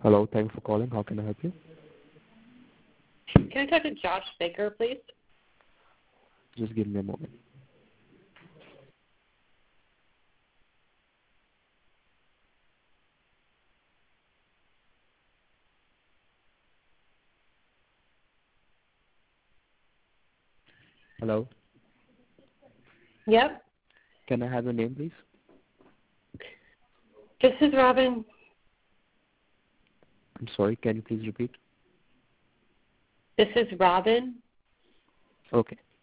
Hello, thanks for calling. How can I help you? Can I talk to Josh Baker, please? Just give me a moment. Hello? Yep. Can I have your name, please? This is Robin. I'm sorry, can you please repeat? This is Robin. Okay.